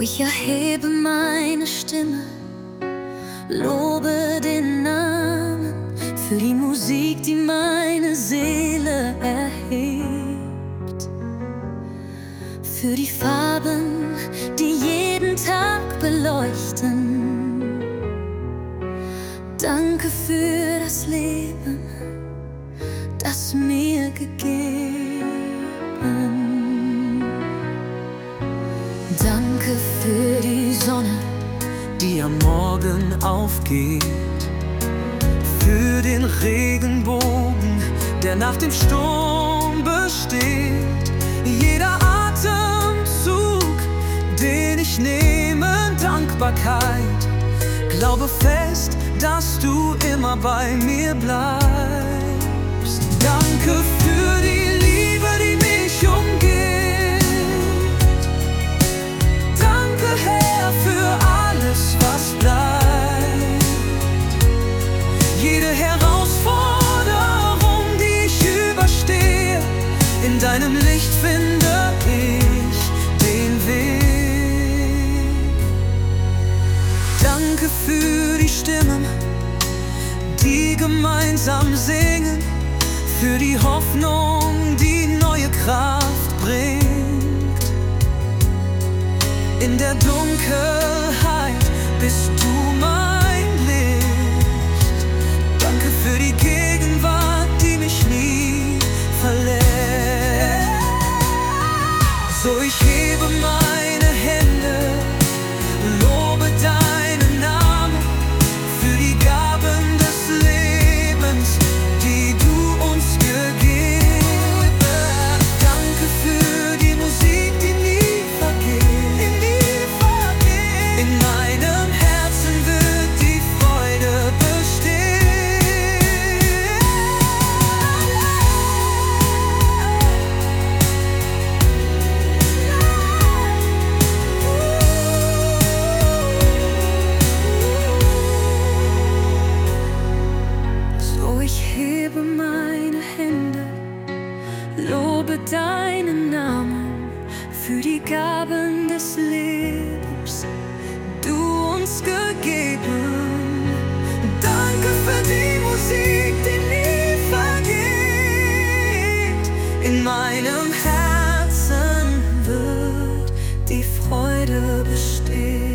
ich erhebe meine Stimme, lobe den Namen für die Musik, die meine Seele erhebt, für die Farben, die jeden Tag beleuchten. Danke für das Leben, das mir gegeben. Danke für die Sonne, die am Morgen aufgeht, für den Regenbogen, der nach dem Sturm besteht. Jeder Atemzug, den ich nehme, Dankbarkeit. Glaube fest, dass du immer bei mir bleibst. Danke für die Liebe, die mich umgeht. Danke, Herr, für alles, was bleibt. Jede Herausforderung, die ich überstehe, in deinem Licht finde ich den Weg. Danke für die Stimmen, die gemeinsam singen, für die Hoffnung, die neue Kraft bringt. In der Dunkelheit bist du mein Licht. Danke für die Gegenwart, die mich nie verlässt. So, ich hebe meine Hände, lobe deinen Namen für die Gaben des Lebens, die du uns gegeben. Danke für die Musik, die nie vergeht. In meinem Herzen wird die Freude bestehen. So, ich hebe meine Hände, lobe deinen Namen für die Gaben des Lebens, du uns gegeben. Danke für die Musik, die nie vergeht. In meinem Herzen wird die Freude bestehen.